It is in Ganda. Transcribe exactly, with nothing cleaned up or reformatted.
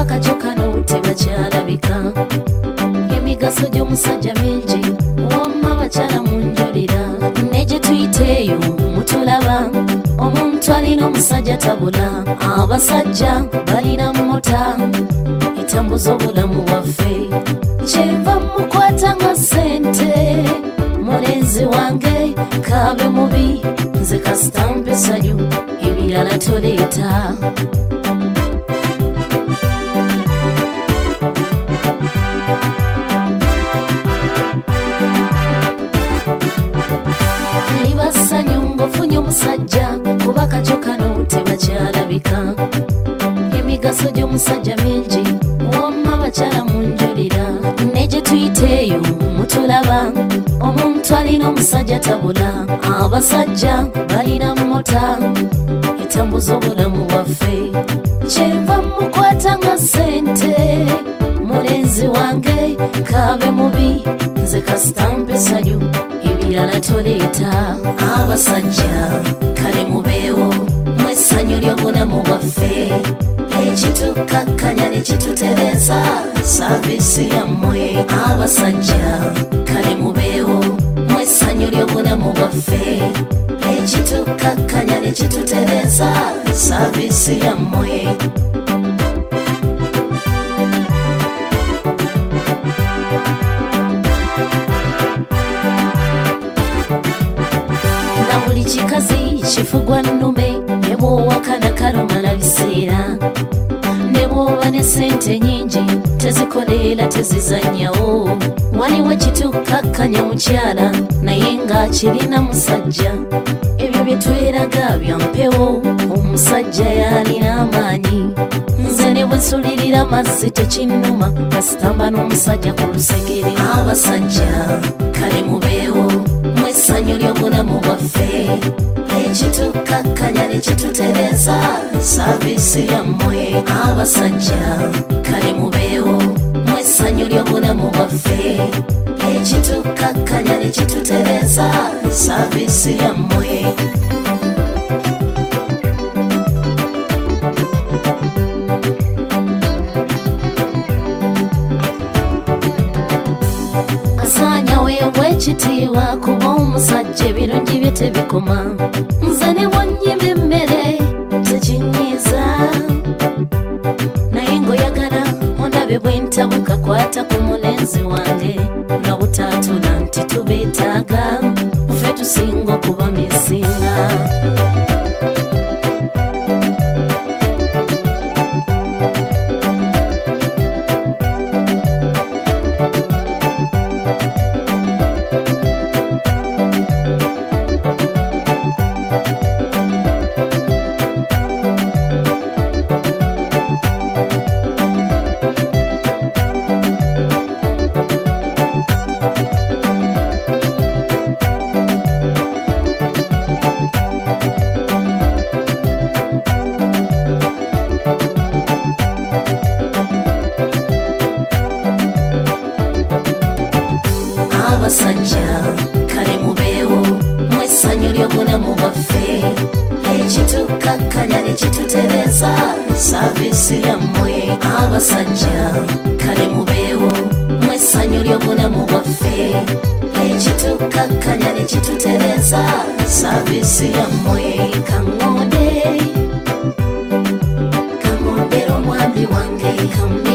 kubaka kyokano tebakyalabika. Emigaso gy'omusajja mingi wamma abakyala munjulira, ne gye tuyiteeyo mutulaba. Omuntu alina omusajja tabula, abasajja balina mota etambuza obulamu bwaffe. Kyenva mukwata nga ssente, mulenzi wange kaabe mubi, nze kasita mpa essanyu ebirala toleeta. Liba ssanyu ng'ofunye omusajja kubaka kyokano tebakyalabika. Emigaso gy'omusajja mingi wamma abakyala munjulira, ne gye tuyiteeyo mutulaba. Omuntu alina omusajja tabula, abasajja balina mota etambuza obulamu bwaffe. Kyenva mukwata nga ssente, mulenzi wange kaabe mubi, nze kasita mpa essanyu ebirala toleeta. Abasajja kale mubeewo, mwe essanyu ly'obulamu bwaffe. Ekitukakkanya ne kitutereza saaviisi yammwe. Abasajja kale mubeewo, mwe essanyu ly'obulamu bwaffe. Ekitukakkanya ne kitutereza saaviisi yammwe. Na buli kikazi kifugwa nnume, ne bw'owakana kalumala biseera. Ne bw'oba ne ssente nnyingi tezikoleera tezizannyawo. Waliwo ekitukakkanya mukyala naye ng'akirina musajja. Ebyo bye tweraga bya mpewo, omusajja yalina amaanyi. Nze ne bwe nsulirira amazzi tekinnuma, kasitamba n'omusajja ku lusegere. Abasajja kale mubeewo, mwe essanyu ly'obulamu bwaffe. Ekitukakkanya ne kitutereza saaviisi yammwe. Abasajja kale mubeewo, mwe essanyu ly'obulamu bwaffe. Ekitukakkanya ne kitutereza saaviisi yammwe. Asaanya weebwa ekitiibwa kuba omusajja ebirungi bye tebikoma. Nze ne bw'onnyima emmere tekinyiiza, naye ng'oyagala ondabe bwe ntabuka, kwata ku mulenzi wange nga butaatula nti tubeetaaga, ffe tusinga okuba misinga. Abasajja kale mubeewo, mwe essanyu ly'obulamu bwaffe. Ekitukakkanya ne kitutereza saaviisi yammwe. Abasajja kale mubeewo, mwe essanyu ly'obulamu bwaffe. Ekitukakkanya ne kitutereza saaviisi yammwe. Kaŋŋonde kaŋŋondera omwami wange,